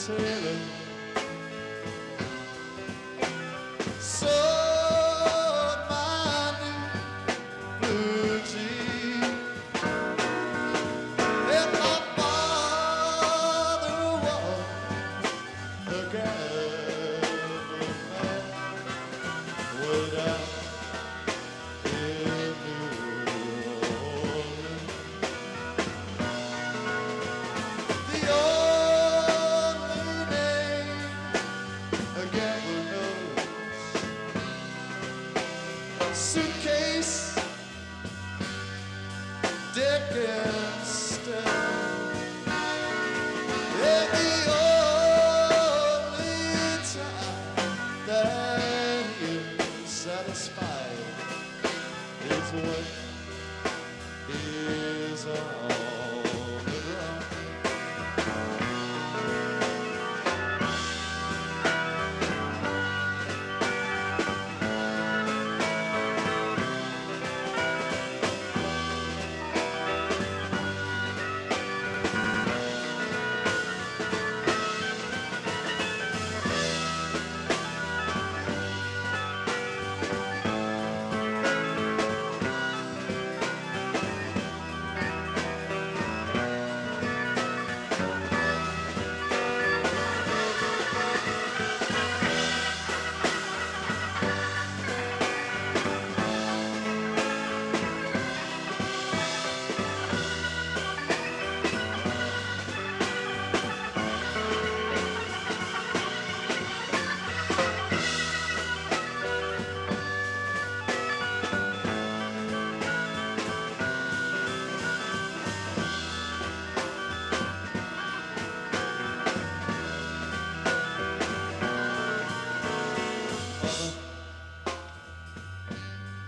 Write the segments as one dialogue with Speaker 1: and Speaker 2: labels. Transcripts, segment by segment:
Speaker 1: tailor. Sewed my new blue jeans. And my father was a gambling man way down in New Orleans. The only name a gambler knows, suitcase, dick and stone. And the only time that he is satisfied is when he is on the ground.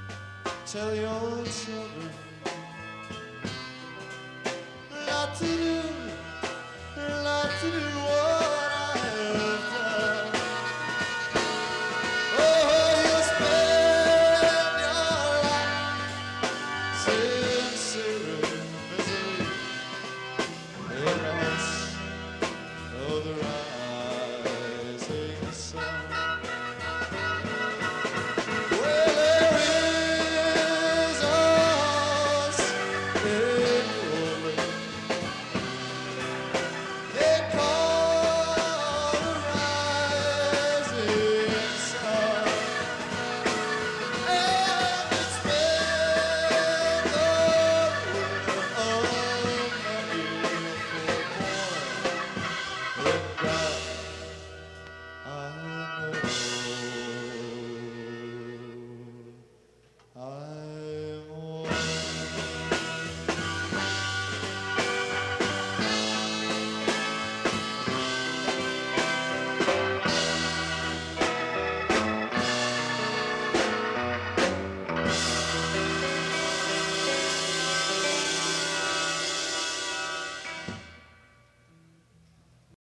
Speaker 1: Tell your children not to do